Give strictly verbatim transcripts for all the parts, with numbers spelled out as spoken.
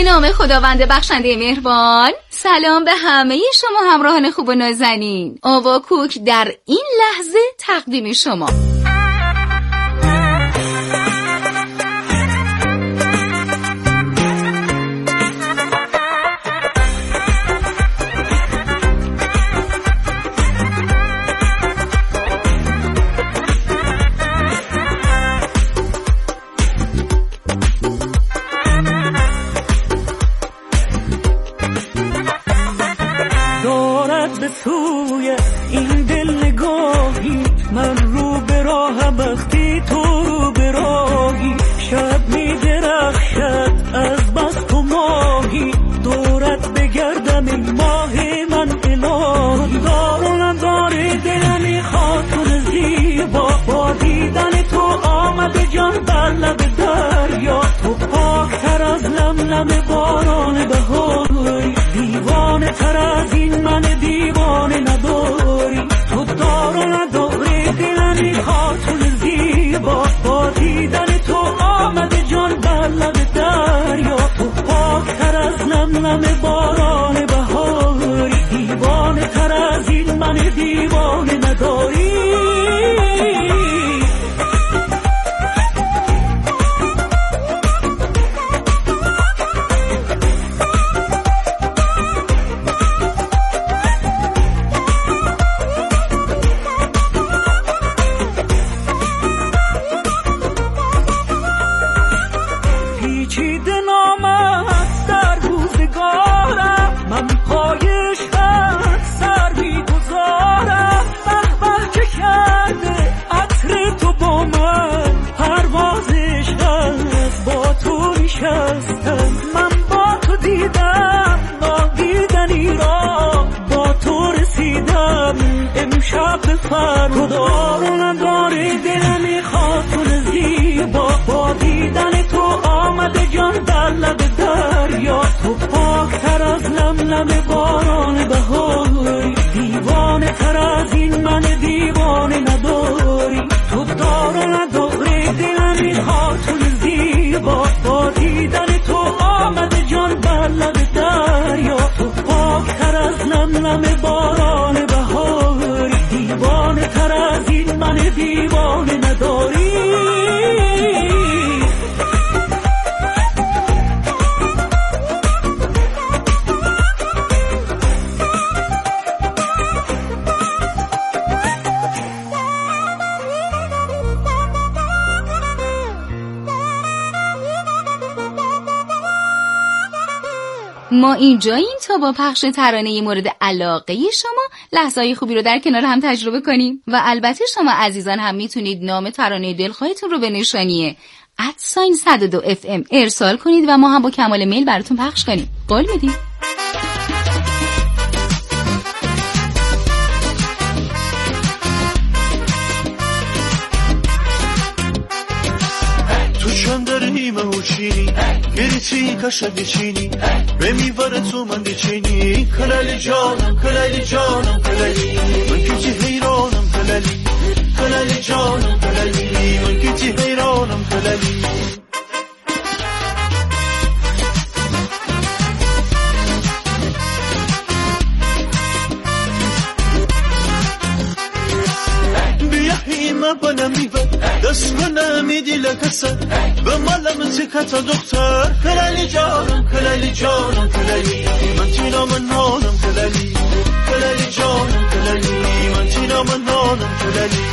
به نام خداوند بخشنده مهربان. سلام به همه شما همراهان خوب و نازنین. آوا کوک در این لحظه تقدیم شما. سوی این دل نگاهی من رو به راه وقتی تو رو به راهی شب می درخشد از بس تو ماهی دورت بگردم این ماه من الهی دارم داره دل میخواد تو زیبا با دیدن تو آمده جان بر لب دریا تو پاکتر از لملم باران بهاری دیوانه تر از این من دیوانه نداری تو دار نداری دل میخواد تو زیبا با دیدن تو آمده جان بر لب دریا تو پاکتر از لملم باران بهاری دیوانه تر از این من دیوانه نداری. من با تو دیدم نادیدنی را با تو رسیدم امشب به فردا دارم داره دل میخواد تو زیبا با دیدن تو آمده جان در لب دریا تو پاکتر از لملم باران بهاری دیوانه تر از این من دیوانه نداری تو دار نداری دل میخواد تو زیبا با دیدن تو آمده جان بر لب دریا تو پاکتر از لملم باران بهاری دیوانه تر از این من دیوانه نداری. ما اینجاییم تا با پخش ترانه مورد علاقه شما لحظه‌های خوبی رو در کنار هم تجربه کنیم و البته شما عزیزان هم میتونید نام ترانه دلخواهتون رو به نشانی ات صد و دو اف ام ارسال کنید و ما هم با کمال میل براتون پخش کنیم. قول میدیم. گریتی کشد چینی به میواره تو من دیچینی کلالی جانم کلالی جانم کلالی من کتی حیرانم کلالی کلالی جانم کلالی من کتی حیرانم کلالی بیاهیم بنم میوه دست کنم میدی لکسه به مالم تکت دختر کلالی جانم کلالی جانم کلالی من تینا من نانم کلالی کلالی جانم کلالی من تینا من نانم کلالی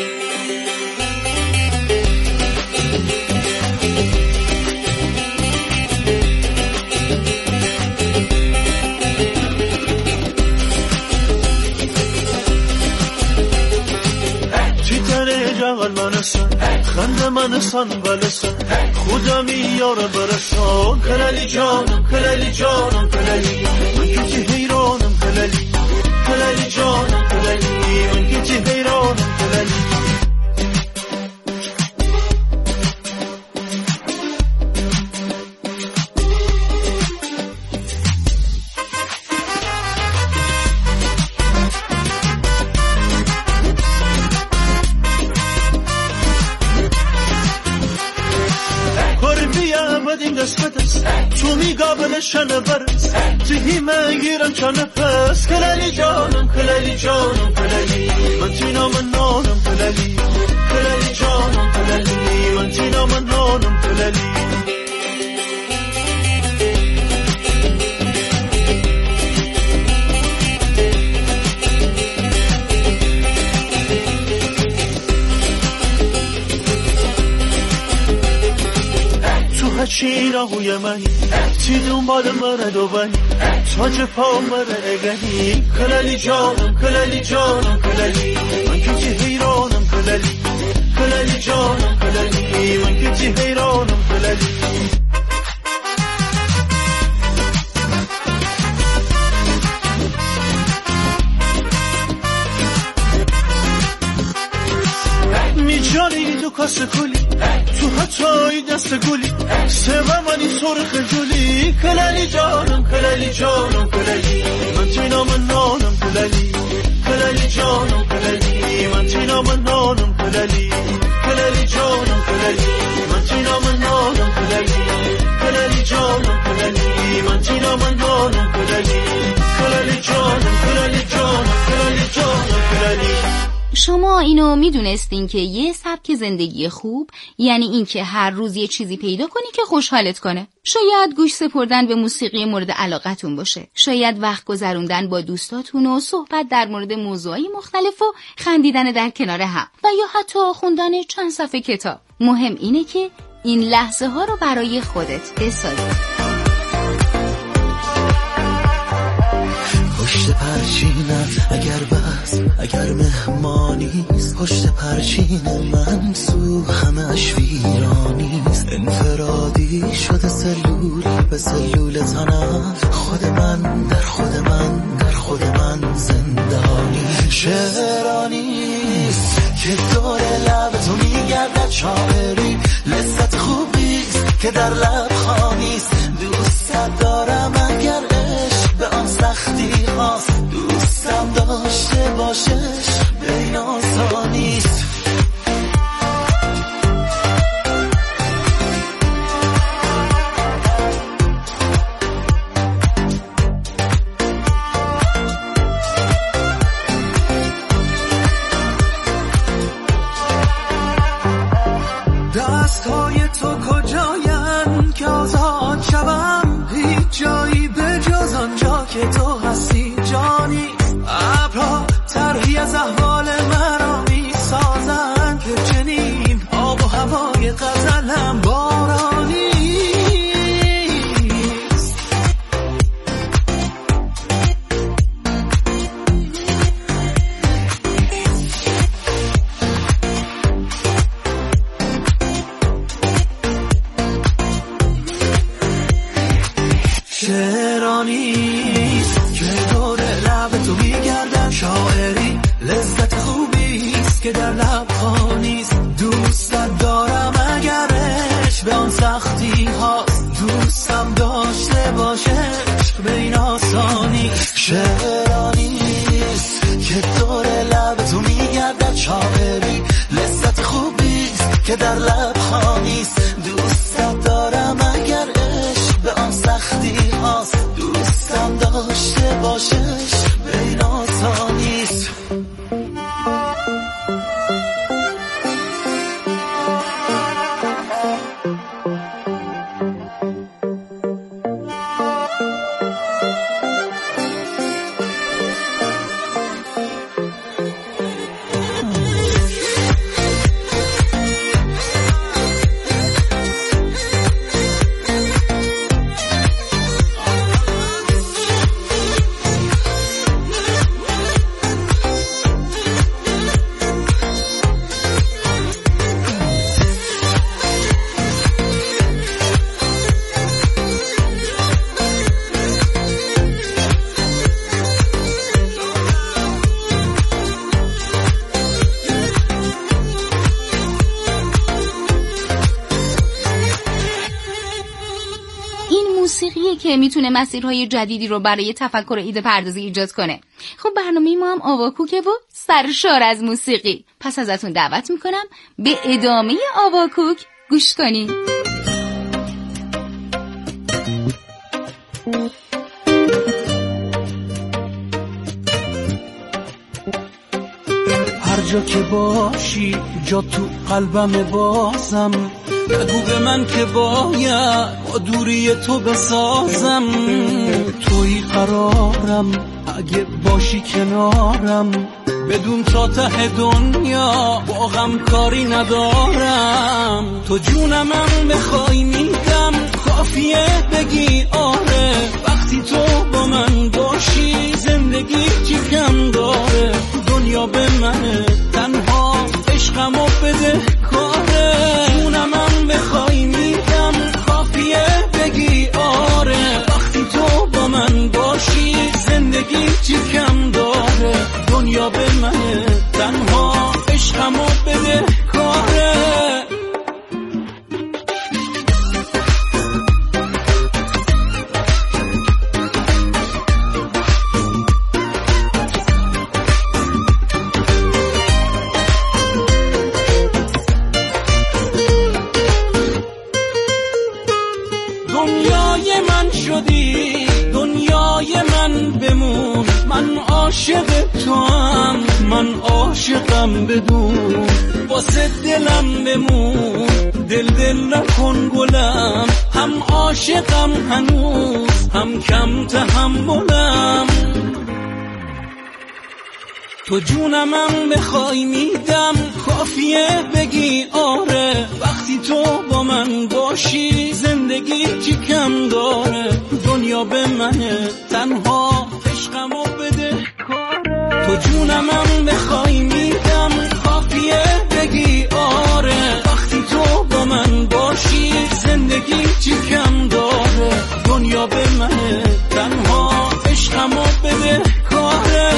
خنده من سن بلسن خودم یار برسان کلالی جانم کلالی جانم کلالی من کتی حیرانم کلالی کلالی جانم کلالی من کتی حیرانم کلالی شنه برس تهیمه گیرم چنه پس کلالی جانم کلالی جانم کلالی من تینا من نانم کلالی کلالی جانم کلالی من تینا من نانم کلالی چی راهوی منی چی دنبال مرد و بنی تاج پا مرد اگنی کلالی جانم کلالی جانم کلالی من که چی حیرانم کلالی کلالی جانم کلالی من که چی حیرانم کلالی میجانی تو کاسه کلی تو حتی دست گلی سوه منی سرخ جولی کلالی جانم کلالی جانم کلالی من تینا من نانم کلالی کلالی جانم کلالی من تینا من نانم کلالی کلالی جانم کلالی من تینا من نانم کلالی کلالی جانم کلالی من تینا من نانم کلالی کلالی جانم کلالی جانم کلالی جانم کلالی. شما اینو میدونستین که یه سبک زندگی خوب یعنی این که هر روز یه چیزی پیدا کنی که خوشحالت کنه. شاید گوش سپردن به موسیقی مورد علاقتون باشه. شاید وقت گذروندن با دوستاتون و صحبت در مورد موضوعی مختلف و خندیدن در کنار هم و یا حتی خوندن چند صفحه کتاب. مهم اینه که این لحظه ها رو برای خودت بسازی. پشت پرچینم اگر بس اگر مهمانیست پشت پرچین من سو همش ویرانیست انفرادی شده سلول به سلول تنم خود من در خود من در خود من زندانی شعرانیست که دور لب تو میگردد شاعری لذت خوبیست که در لب خانیست دوست دارم اگر عشق به آن سختی هاست دوستم داشته باشش به این آسانیست دستهای تو کجاین که آزاد شوم هیچ جایی به جز آنجا که تو هستی جانی ابرها طرحی از احوال مرا می سازن که چنین آب و هوای غزلم بارانی شعرانیست که دور لب تو میگردن شاعری لذت خوبیست که در لب خانیست دوستت دارم اگرش به آن سختی هاست دوستم داشته باشه عشق به این آسانیست شعرانیست که دور لب تو میگردد شاعری لذت خوبیست که در لب خانیست دوستت دارم اگر عشق به آن سختی هاست دوستم داشته باشش به این آسانیست موسیقیه که میتونه مسیرهای جدیدی رو برای تفکر و ایده پردازی ایجاد کنه. خب برنامه ما هم آواکوکه و سرشار از موسیقی. پس ازتون دعوت میکنم به ادامه آواکوک گوش کنین. هر جا که باشی جا تو قلبم بازم، بگو به من که باید با دوری تو بسازم. توی قرارم اگه باشی کنارم، بدون تا ته دنیا با غم کاری ندارم. تو جونمم بخوای میدم، کافیه بگی آره. وقتی تو با من باشی زندگی چی کم داره. دنیا به منه تنها، عشقمو بده کاره. جونمم بخوای میدم، کافیه بگی آره. وقتی تو با من باشی زندگی چی کم داره. دنیا به منه تنها، عشقمو بده کاره. دنیای من شدی، دنیای من بمون. من عاشق تو هم، من عاشقم بدون. واسه دلم بمون، دل دل نکن گلم. هم عاشقم هنوز، هم کم تحملم. تو جونمم بخوای میدم، کافیه بگی آره. وقتی تو با من باشی زندگی چی کم داره. دنیا به منه تنها، عشقمو بده کاره. تو جونمم بخوای میدم، کافیه بگی آره. وقتی تو با من باشی زندگی چی کم داره. دنیا به منه تنها، عشقمو بده کاره.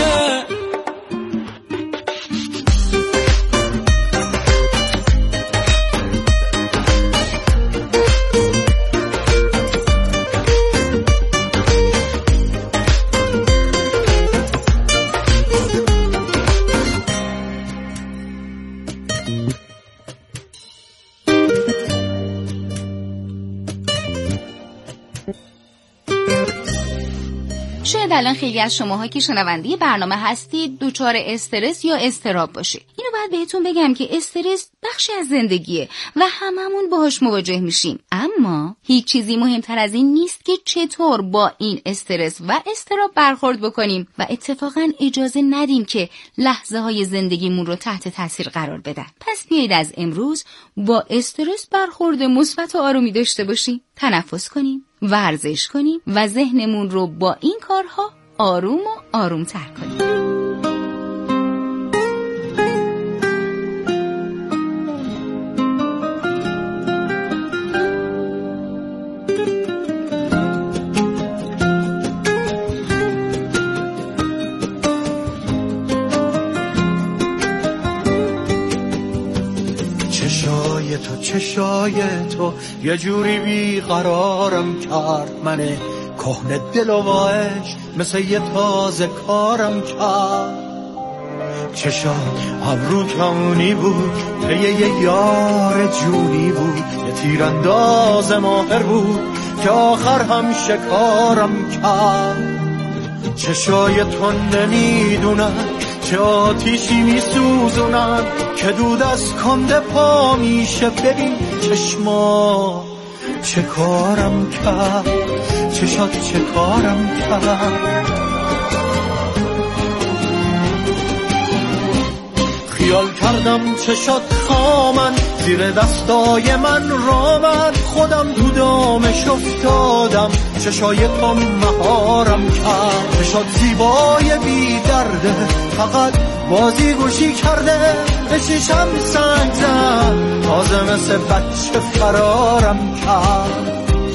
شاید الان خیلی از شماها که شنونده برنامه هستید دچار استرس یا اضطراب باشید. اینو باید بهتون بگم که استرس بخشی از زندگیه و هممون باهاش مواجه میشیم. اما هیچ چیزی مهمتر از این نیست که چطور با این استرس و اضطراب برخورد بکنیم و اتفاقا اجازه ندیم که لحظه های زندگیمون رو تحت تاثیر قرار بدن. پس بیایید از امروز با استرس برخورد مثبت و آرومی داشته باشیم. تنفس کنیم، ورزش کنیم و ذهنمون رو با این کارها آروم و آرومتر کنیم. چشای تو چشای تو یه جوری بیقرارم کرد. منه کهنه دل و عشق مثل یه تازه کارم کرد. چشات ابرو کمونی بود، پی یه یار جونی بود. یه تیرانداز ماهر بود که آخر هم شکارم کرد. چشای تو نمیدونن چه آتیشی میسوزونن که دود از کنده پا میشه. ببین چشما چه کارم کرد، چشات چه کارم کرد. خیال کردم چشات خامن، زیر دستای من رامن. خودم تو دامش افتادم، چشای تو مهارم کرد. چشات زیبای بی درده، فقط بازی گوشی کرده. به شیشم سنگ زد، تازه مثل بچه فرارم کرد.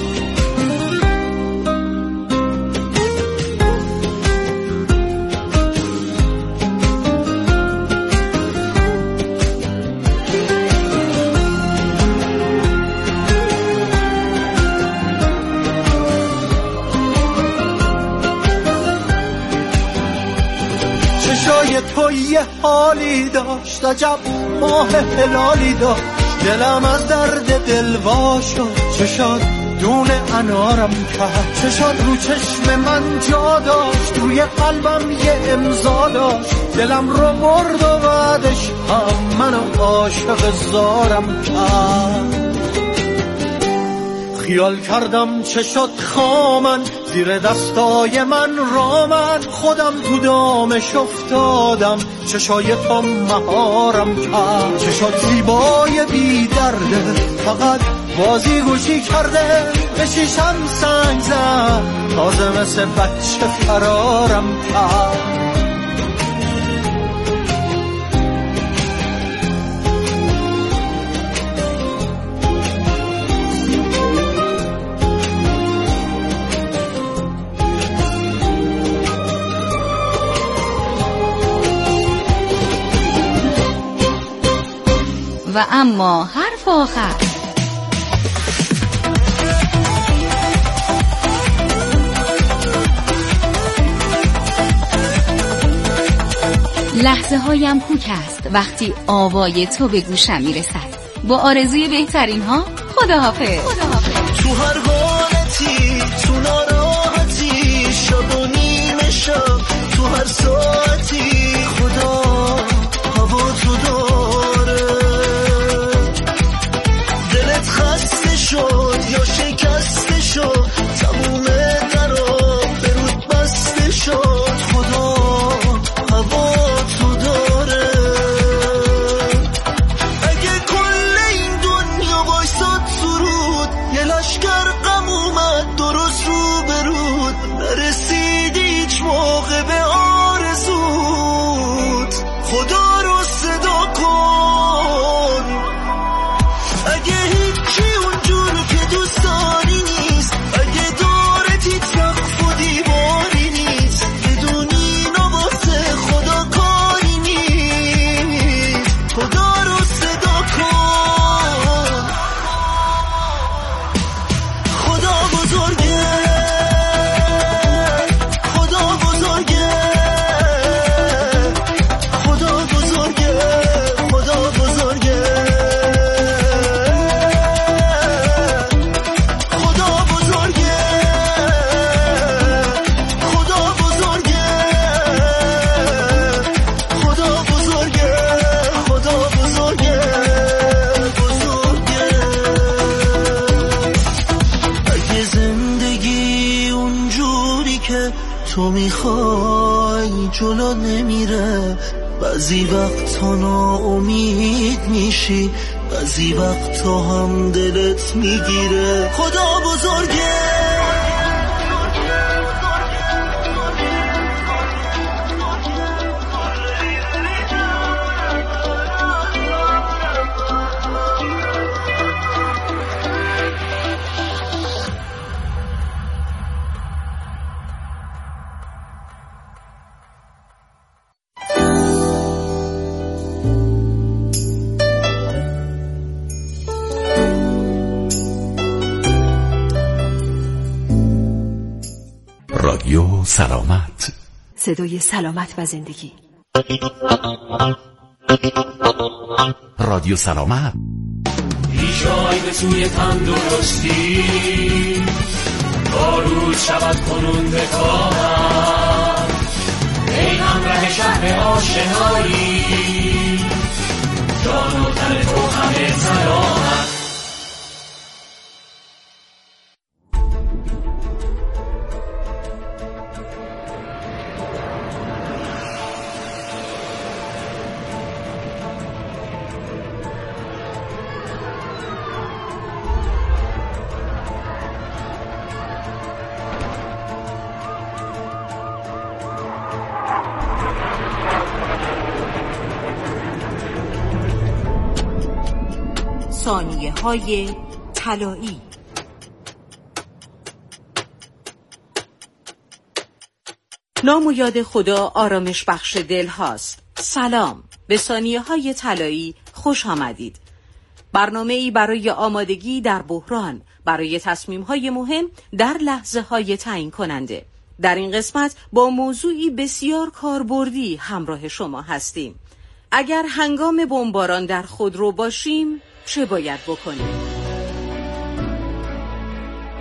تو یه حالی داشت، عجب ماه هلالی داشت. دلم از درد دل وا شد، چشات دونه انارم کرد. چشات رو چشم من جا داشت، روی قلبم یه امضا داشت. دلم رو برد و بعدش هم منو عاشق زارم کرد. خیال کردم چشات خامن، زیر دستای من رامن. خودم تو دامش افتادم، چشای تو مهارم کرد. چشات زیبای بی درده، فقط بازی گوشی کرده. به شیشم سنگ زد، تازه مثل بچه فرارم کرد. و اما حرف آخر. لحظه هایم کوک است وقتی آوای تو به گوشم میرسد. با آرزوی بهترین ها، خداحافظ. تو هر حالتی، تو ناراحتی، شب و نیمه شب، تو هر ساعتی، خدا هوا تو داره. دلت خسته شد یا شکسته شد، تموم درا به رود بسته شد، خدا هوا تو داره. اگه کل این دنیا وایساد سرود، یه لشکر غم اومد درست رو برود، نرسیدی هیچ موقع به آرزود، خدا رو صدا کن. اگه هیچی اونجور که دوست داری نیست، اگه دارت هیچ سقف و دیواری نیست، بدونی نواسه خدا کاری نیست، خدا رو صدا کن. خدا بزرگه، خدا بزرگه، خدا بزرگه، خدا بزرگه، خدا بزرگه، خدا بزرگه، خدا بزرگه، خدا بزرگه، بزرگه. اگه زندگی اونجوری که تو میخوای جلو نمیره، بعضی وقتا ناامید میشی، بعضی وقتا هم دلت میگیره، خدا بزرگه. رادیو سلامت، صدای سلامت و زندگی. رادیو سلامت. پیشای به سوی تندرستی، بارود شود کنون به کامم. ای همراه شهر آشنایی، جان و تن تو همه سلامت. ثانیه های طلایی. نام و یاد خدا آرامش بخش دل هاست. سلام، به ثانیه های طلایی خوش آمدید. برنامه ای برای آمادگی در بحران، برای تصمیم های مهم در لحظه های تعیین کننده. در این قسمت با موضوعی بسیار کاربردی همراه شما هستیم. اگر هنگام بمباران در خودرو باشیم چه باید بکنیم؟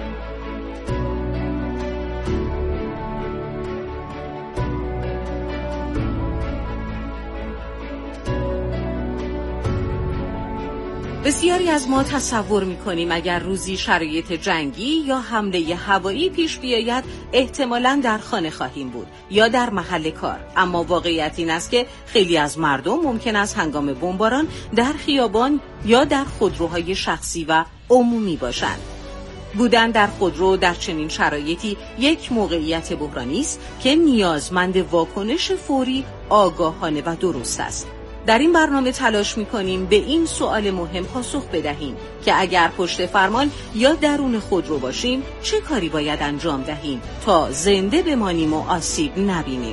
بسیاری از ما تصور می‌کنیم اگر روزی شرایط جنگی یا حمله هوایی پیش بیاید احتمالاً در خانه خواهیم بود یا در محل کار، اما واقعیت این است که خیلی از مردم ممکن است هنگام بمباران در خیابان یا در خودروهای شخصی و عمومی باشند. بودن در خودرو در چنین شرایطی یک موقعیت بحرانی است که نیازمند واکنش فوری، آگاهانه و درست است. در این برنامه تلاش می‌کنیم به این سوال مهم پاسخ بدهیم که اگر پشت فرمان یا درون خودرو باشیم چه کاری باید انجام دهیم تا زنده بمانیم و آسیب نبینیم.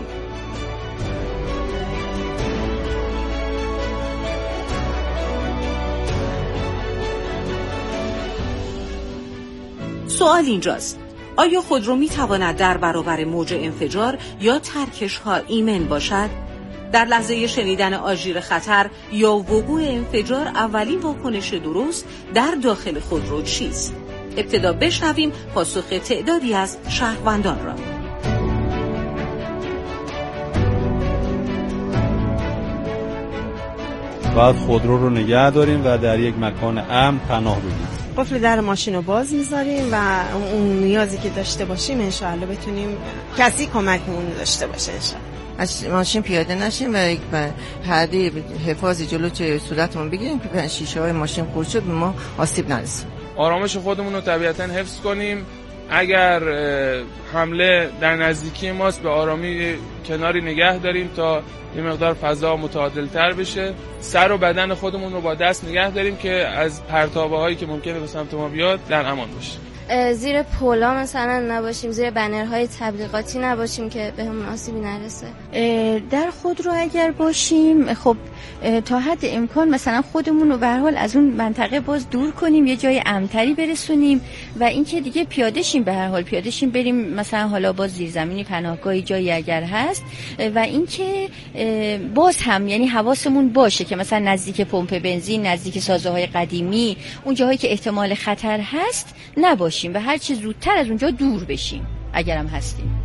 سوال اینجاست: آیا خودرو می‌تواند در برابر موج انفجار یا ترکش‌ها ایمن باشد؟ در لحظه شنیدن آژیر خطر یا وقوع انفجار اولین واکنش درست در داخل خودرو چیست؟ ابتدا بشنویم پاسخ تعدادی از شهروندان را. باید خودرو رو نگه داریم و در یک مکان امن پناه بگیریم. قفل در ماشین رو باز میذاریم و اون نیازی که داشته باشیم انشاءالله بتونیم کسی کمکمون داشته باشه انشاءالله. از ماشین پیاده نشیم و یک پرده حفاظی جلوی صورتمون بگیریم که شیشه های ماشین خورد شد به ما آسیب نرسه. آرامش خودمون رو طبیعتاً حفظ کنیم. اگر حمله در نزدیکی ماست به آرامی کناری نگه داریم تا یه مقدار فضا متعادل تر بشه. سر و بدن خودمون رو با دست نگه داریم که از پرتابه هایی که ممکنه به سمت ما بیاد در امان باشیم. زیر پولا مثلا نباشیم، زیر بنرهای تبلیغاتی نباشیم که به همون آسیبی نرسه. در خودرو اگر باشیم خب تا حد امکان مثلا خودمون رو به هر حال از اون منطقه باز دور کنیم، یه جای امن‌تری برسونیم و اینکه دیگه پیاده شیم، به هر حال پیاده شیم بریم مثلا حالا باز زیرزمینی پناهگاهی جایی اگر هست و اینکه باز هم یعنی حواسمون باشه که مثلا نزدیک پمپ بنزین، نزدیک سازه‌های قدیمی، اون جاهایی که احتمال خطر هست نباشیم و هر چه زودتر از اونجا دور بشیم اگرم هستیم.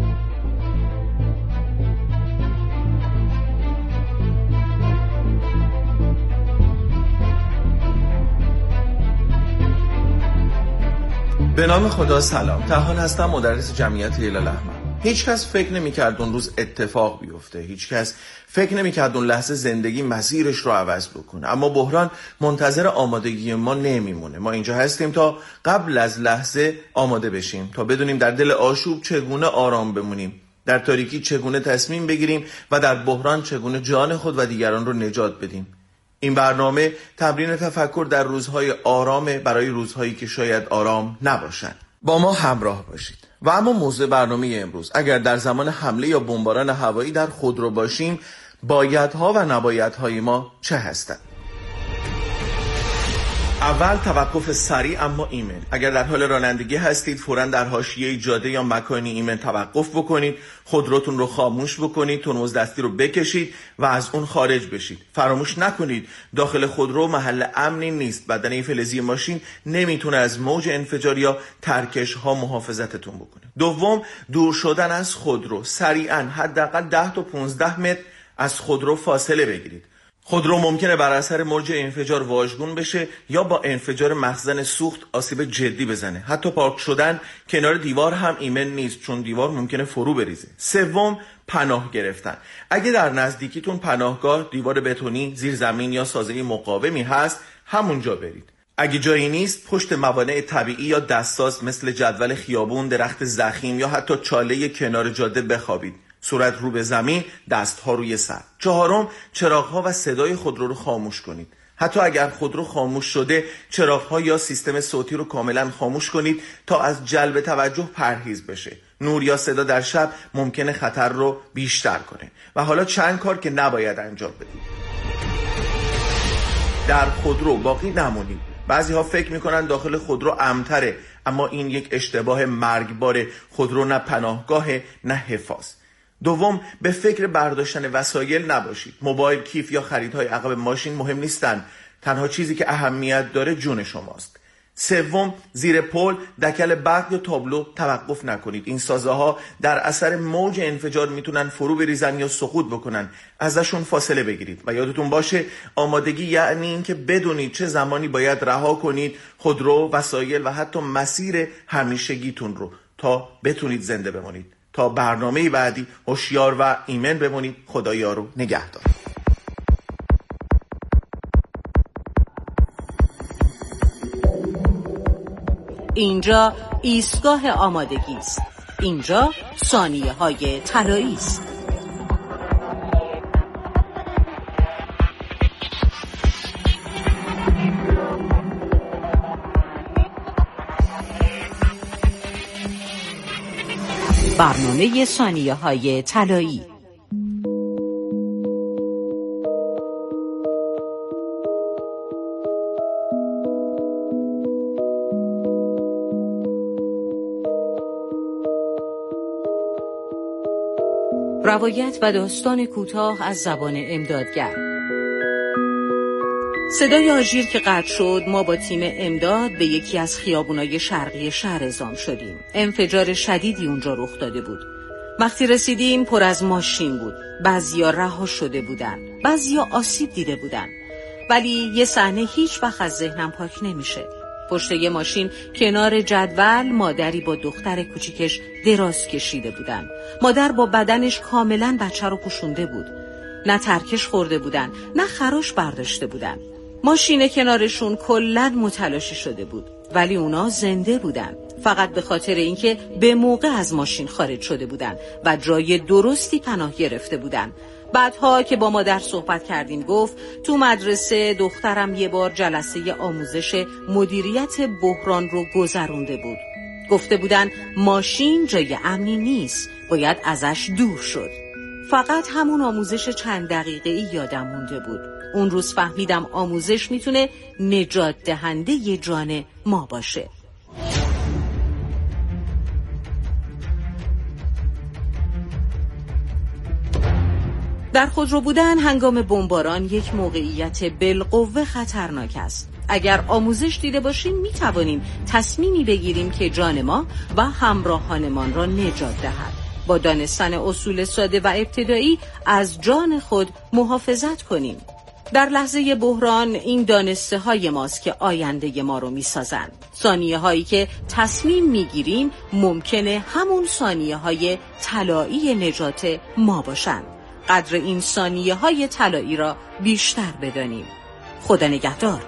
به نام خدا سلام. طاهان هستم، مدرس جمعیت هلال احمر. هیچ کس فکر نمی‌کرد اون روز اتفاق بیفته. هیچ کس فکر نمی‌کرد اون لحظه زندگی مسیرش رو عوض بکنه. اما بحران منتظر آمادگی ما نمیمونه. ما اینجا هستیم تا قبل از لحظه آماده بشیم، تا بدونیم در دل آشوب چگونه آرام بمونیم، در تاریکی چگونه تصمیم بگیریم و در بحران چگونه جان خود و دیگران رو نجات بدیم. این برنامه تمرین تفکر در روزهای آرامه برای روزهایی که شاید آرام نباشند. با ما همراه باشید. و اما موضوع برنامه امروز: اگر در زمان حمله یا بمباران هوایی در خودرو باشیم، بایدها و نبایدهای ما چه هستند؟ اول، توقف سریع اما ایمن. اگر در حال رانندگی هستید، فوراً در حاشیه جاده یا مکانی ایمن توقف بکنید، خودروتون رو خاموش بکنید، ترمز دستی رو بکشید و از اون خارج بشید. فراموش نکنید داخل خودرو محل امنی نیست. بدنه فلزی ماشین نمیتونه از موج انفجار یا ترکش ها محافظتتون بکنه. دوم، دور شدن از خودرو. سریعاً حداقل ده تا پانزده متر از خودرو فاصله بگیرید. خودرو ممکنه بر اثر موج انفجار واژگون بشه یا با انفجار مخزن سوخت آسیب جدی بزنه. حتی پارک شدن کنار دیوار هم ایمن نیست، چون دیوار ممکنه فرو بریزه. سوم، پناه گرفتن. اگه در نزدیکیتون پناهگاه، دیوار بتونی، زیرزمین یا سازه مقاومی هست، همونجا برید. اگه جایی نیست، پشت موانع طبیعی یا دستساز مثل جدول خیابون، درخت ضخیم یا حتی چاله کنار جاده بخوابید. صورت رو به زمین، دستها روی سر. چهارم، چراغ‌ها و صدای خودرو رو خاموش کنید. حتی اگر خودرو خاموش شده، چراغ‌ها یا سیستم صوتی رو کاملا خاموش کنید تا از جلب توجه پرهیز بشه. نور یا صدا در شب ممکنه خطر رو بیشتر کنه. و حالا چند کار که نباید انجام بدید. در خودرو باقی نمونید. بعضی‌ها فکر می‌کنن داخل خودرو امن‌تره، اما این یک اشتباه مرگباره. خودرو نه پناهگاه نه حفاظ. دوم، به فکر برداشتن وسایل نباشید. موبایل، کیف یا خریدهای عقب ماشین مهم نیستن. تنها چیزی که اهمیت داره جون شماست. سوم، زیر پل، دکل برق یا تابلو توقف نکنید. این سازه ها در اثر موج انفجار میتونن فرو بریزن یا سقوط بکنن. ازشون فاصله بگیرید و یادتون باشه آمادگی یعنی این که بدونید چه زمانی باید رها کنید خودرو، وسایل و حتی مسیر همیشگیتون رو تا بتونید زنده بمونید. تا برنامه بعدی هوشیار و ایمن بمونید. خدا یارو نگهدار. اینجا ایستگاه آمادگی است. اینجا ثانیه های طلایی است. برنامه ثانیه های طلایی. روایت و داستان کوتاه از زبان امدادگر. صدای آژیر که قطع شد، ما با تیم امداد به یکی از خیابونای شرقی شهر اعزام شدیم. انفجار شدیدی اونجا رخ داده بود. وقتی رسیدیم پر از ماشین بود. بعضیا رها شده بودن، بعضیا آسیب دیده بودن. ولی یه صحنه هیچ وقت از ذهنم پاک نمیشه. پشت یه ماشین کنار جدول مادری با دختر کوچیکش دراز کشیده بودن. مادر با بدنش کاملا بچه رو پوشونده بود. نه ترکش خورده بودن، نه خراش برداشته بودن. ماشین کنارشون کلاً متلاشی شده بود، ولی اونا زنده بودن، فقط به خاطر اینکه به موقع از ماشین خارج شده بودن و جای درستی پناه گرفته بودن. بعدها که با مادر صحبت کردیم گفت تو مدرسه دخترم یه بار جلسه آموزش مدیریت بحران رو گذرونده بود. گفته بودن ماشین جای امنی نیست، باید ازش دور شد. فقط همون آموزش چند دقیقه‌ای یادم مونده بود. اون روز فهمیدم آموزش میتونه نجات دهنده ی جان ما باشه. در خودرو بودن هنگام بمباران یک موقعیت بالقوه خطرناک است. اگر آموزش دیده باشیم می توانیم تصمیمی بگیریم که جان ما و همراهانمان را نجات دهد. با دانستن اصول ساده و ابتدایی از جان خود محافظت کنیم. در لحظه بحران این دانسته های ماست که آینده ما رو می سازند. ثانیه هایی که تصمیم می گیریم ممکنه همون ثانیه های طلایی نجات ما باشند. قدر این ثانیه های طلایی را بیشتر بدانیم. خدا نگهدار.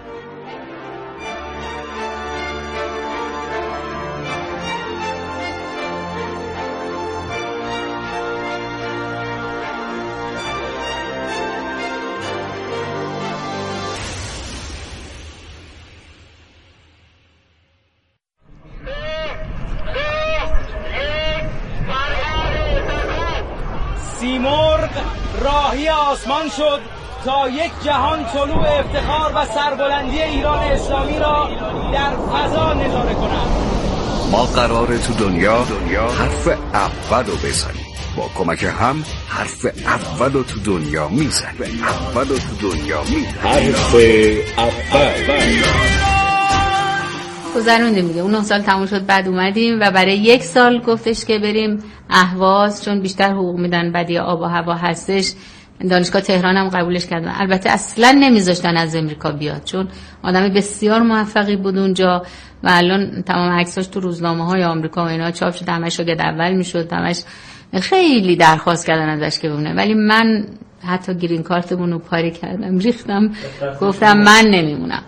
سیمرغ راهی آسمان شد تا یک جهان طلوع افتخار و سربلندی ایران اسلامی را در فضا نظاره کند. ما قراره تو دنیا حرف اول رو بزنیم. با کمک هم حرف اول رو تو دنیا میزنیم. اول رو تو دنیا میزنیم. حرف اول. گذروندیم دیگه. اون نه سال تموم شد، بعد اومدیم و برای یک سال گفتش که بریم اهواز، چون بیشتر حقوق میدن، بدی آب و هوا هستش. دانشگاه تهران هم قبولش کردن. البته اصلا نمیذاشتن از امریکا بیاد، چون آدم بسیار موفقی بود اونجا و الان تمام عکساش تو روزنامه های آمریکا و اینا چاپ شده، همش شاگرد اول میشد، همش خیلی درخواست کردن ازش که بمونه. ولی من حتی گرین کارتمون رو پاره کردم، ریختم، گفتم من نمیمونم.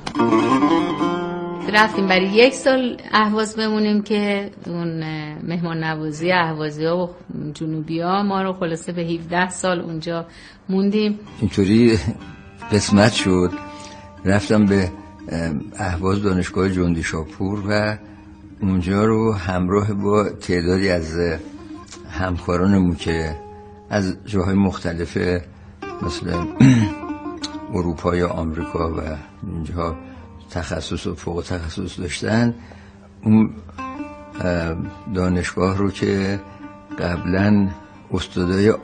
رفتیم برای یک سال اهواز بمونیم که اون مهمان نوازی اهوازی ها و جنوبی ها ما رو خلاصه به هفده سال اونجا موندیم. اینطوری قسمت شد رفتم به اهواز دانشگاه جندی شاپور و اونجا رو همراه با تعدادی از همکارانمون که از جاهای مختلف مثل اروپا یا آمریکا و اینجا تخصص و فوق تخصص داشتن، اون دانشگاه رو که قبلا استادای